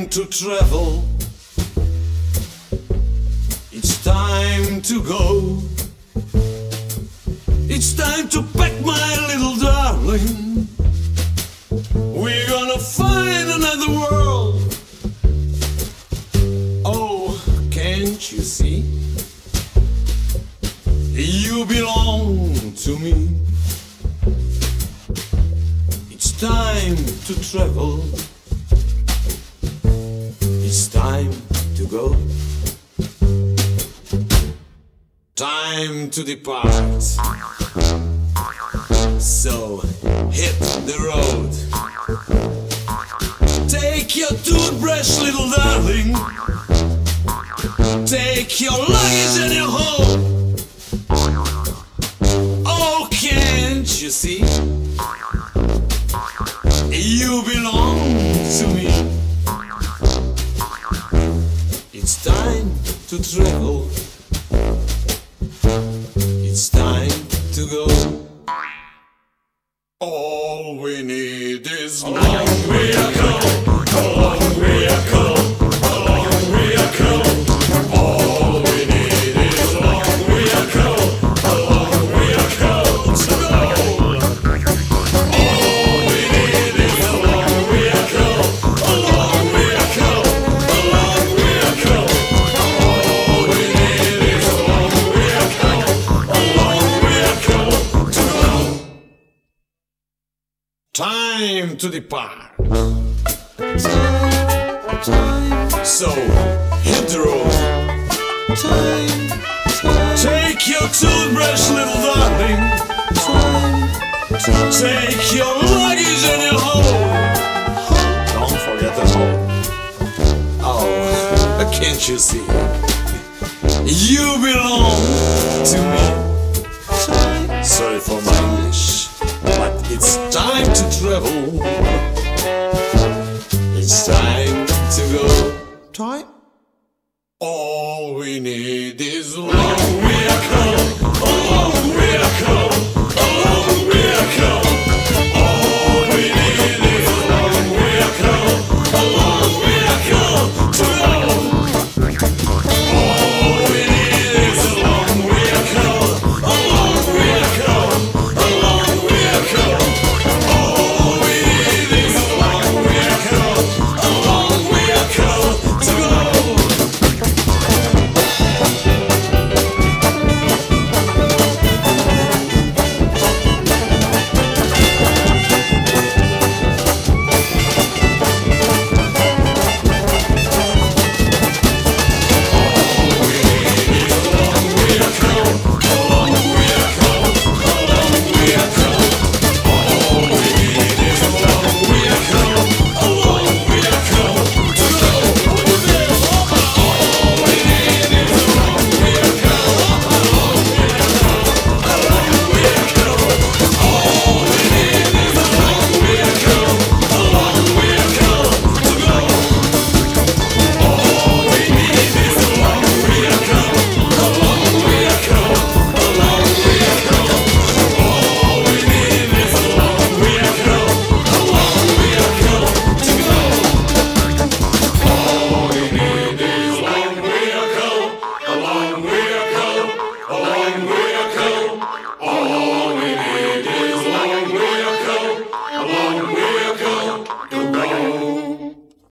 to travel. It's time to go. It's time to pack my little darling. We're gonna find another world. Oh, can't you see? You belong to me. It's time to travel. It's time to go. Time to depart. So hit the road. Take your toothbrush, little darling. Take your luggage and your home. Oh, can't you see? You belong to me. It's time to travel. It's time to go. All we need is a long vehicle. A long vehicle. A long vehicle. All we need is a long vehicle. A long vehicle to go. All we need is a long vehicle. A long vehicle. A long vehicle. All we need is a long vehicle. A long vehicle to go. Time to depart. So hit the road. Take your toothbrush, little darling. Take your luggage and your home. Don't forget the home. Oh, can't you see? You belong to me. Sorry for my English, but it's time to travel. It's time